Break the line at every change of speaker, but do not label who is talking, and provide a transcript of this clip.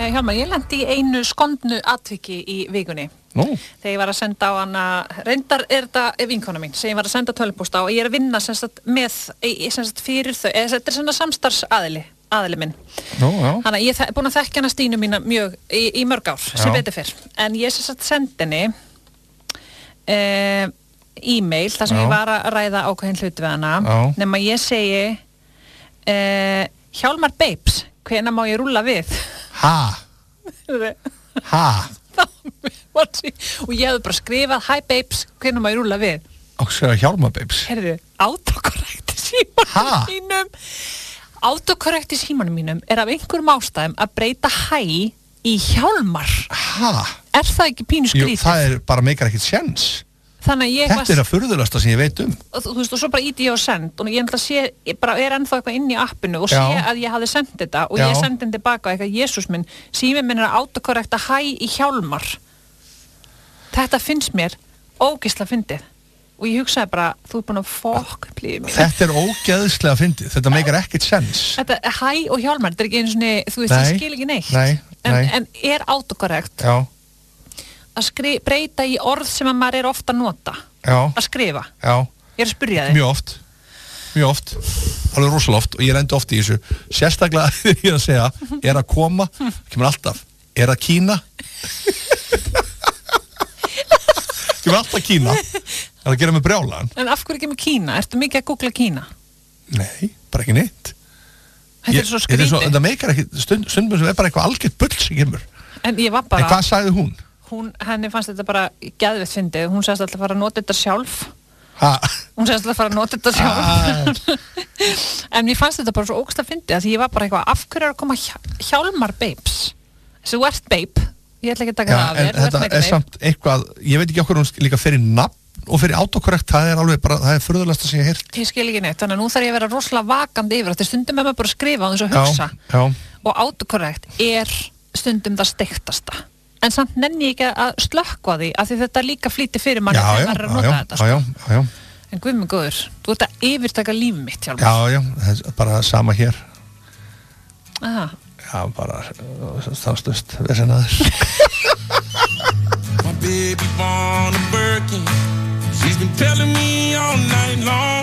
Hjálmar, ég lenti í einu skondnu atviki í vikunni.
Nú.
Þegar ég var að senda á hana, reyndar þetta vinkona mín, sem ég var að senda tölvupóst á og ég er að vinna sem sagt með, sem sagt fyrir þau, þetta er svona samstarfsaðili minn.
Nú, já.
Þannig að ég er búin að þekkja hana Stínu mína mjög í mörg ár, sem betur fyrr. En ég sem sagt sendi henni e-mail, þar sem ég var að ræða ákveðin hluti við hana, nema ég segi Hjálmar Babes, hvenær má ég rúlla við?
Ha?
Og ég hefði bara skrifað Hi Babes, hvenær má ég rúlla við?
Og skrifa Hjálmar Babes.
Herðu, autokorrekt í símanum mínum. Autokorrekt í símanum mínum er af einhverjum ástæðum að breyta hæ í Hjálmar. Er það ekki pínu skrítið?
Jú, það er bara meikar ekkert séns.
Þannig að ég
Þetta er að furðulegasta sem ég veit um.
Og þú veist, og svo bara íti ég og send og ég er ennþá eitthvað inn í appinu og sé að ég hafði sendt þetta og ég sendi henni tilbaka eitthvað, Jesús minn, síminn minn er að autokorrekta hæ í Hjálmar. Þetta finnst mér ógeðslega fyndið og ég hugsaði bara, þú er búin að fokk plíðið mér. Þetta
er ógeðslega fyndið, þetta meikar ekkert sens.
Þetta hæ og Hjálmar, þetta er ekki einu svona, þú veist, ég skil ekki neitt. En er autokorrekt að breyta í orð sem að maður er ofta að nota að skrifa. Ég er að spyrja þig. Mjög oft alveg rosalega oft og ég rendi oft í þessu sérstaklega þegar ég er að segja er að koma, kemur alltaf er að Kína kemur alltaf Kína er að gera með brjálan. En af hverju kemur Kína? Ertu mikið að googla Kína?
Nei, bara ekki neitt.
Þetta er svo skrítið.
Þetta meikar ekki stundum sem er bara eitthvað algjört bull sem kemur.
En ég var bara
En hvað sagði hún?
Henni fannst þetta bara geðveitt fyndið. Hún sagðist alltaf að fara að nota þetta sjálf. Hún sagðist alltaf að fara að nota þetta sjálf. En mér fannst þetta bara svo ógeðslega fyndið að því ég var bara eitthvað, af hverju er að koma Hjálmar Babes? Þessi West Babe, ég ætla ekki að taka það af þér.
Þetta er samt eitthvað, ég veit ekki okkur hún líka fyrir nafn og fyrir autokorrekt, það er alveg bara, það er furðulegasta sem ég hef heyrt.
Ég skil ekki neitt, þannig að nú þarf ég að vera rosalega vakandi yfir þetta. Stundum er maður bara að skrifa á þess að hugsa. Og autokorrekt er stundum það steiktasta. En samt nenni ég ekki að slökkva því af því þetta líka flýti fyrir manni þegar maður er að nota þetta.
Já.
En guð minn góður, þú ert að yfirtaka líf mitt, Hjálmar.
Já, það er bara sama hér.
Aha.
Já, bara stanslust vesenaður. My baby born a Birkin. She's been telling me all night long.